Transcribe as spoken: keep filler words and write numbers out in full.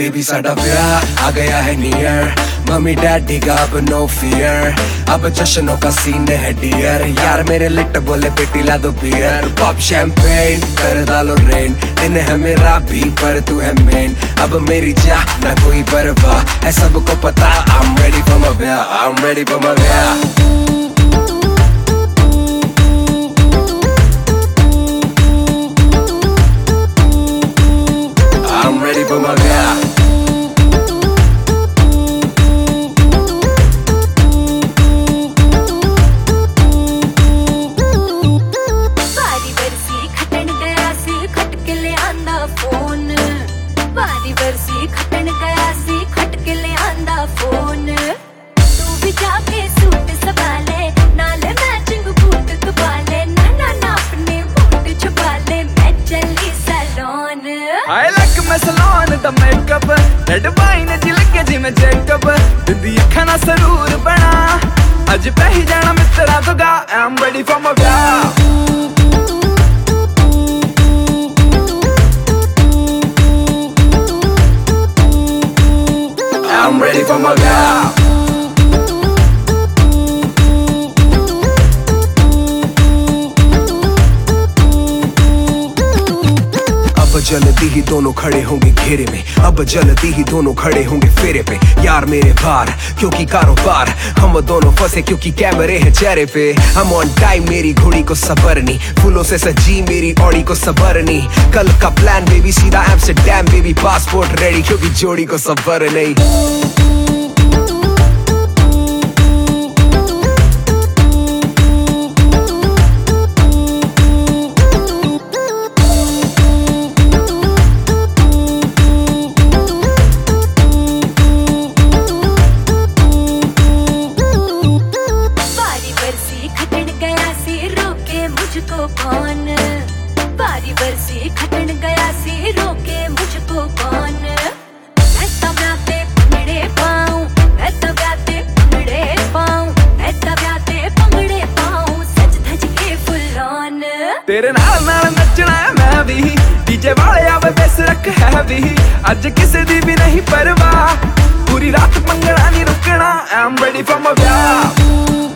Baby साडा ब्याह आ गया है नियर, मम्मी डैडी का अब नो फियर, अब जश्नों का सीन है डियर। यार मेरे लिट बोले बेटी ला दो बियर, पॉप शैंपेन कर डालो रेन, दिन है मेरा भी पर तू है मेन, अब मेरी चाह ना कोई परवाह है, सबको पता I'm ready for my ब्याह, I'm ready for my ब्याह। I'm ready for my ब्याह। बारी बरसी खटन गया सी खट के ले आंदा फोन, बारी बरसी खटन गया सी खट के ले आंदा फोन, तू भी जाके सूट संभाले नाले मैचिंग बूट कबाले, ना ना ना अपने मूड छुपा ले मैं चली salon. I like my salon the makeup, red wine दी लगे जिमें जैकब, दिंदी अखां ना सरूर बना, अज पह जाना मित्रा Tuga I'm ready for my ब्याह। I'm ready for my ब्याह। अब जल्दी ही दोनों खड़े होंगे घेरे में, अब जल्दी ही दोनों खड़े होंगे फेरे पे, यार मेरे बार क्योंकि कारोबार, हम दोनों फंसे क्योंकि कैमरे हैं चेहरे पे। हम ऑन टाइम मेरी घोड़ी को सबरनी, फूलों से सजी मेरी ऑडी को सबरनी, कल का प्लान बेबी सीधा एम्स्टरडैम बेबी, पासपोर्ट रेडी क्योंकि जोड़ी को सबर नहीं। मुझको कौन, बारी बरसी खटन गया सी रोके मुझको कौन, मैं तब आते पंगड़े पाऊं, मैं तब आते पंगड़े पाऊं, मैं तब आते पंगड़े पाऊं, सज धज के फुल ऑन। तेरे नाल नाल नचना है मैं भी, डीजे वाले आवे बेस रख है भी, अज किसे दी भी नहीं परवाह, पूरी रात पंगड़ा नहीं रुकना I'm ready for my ब्याह।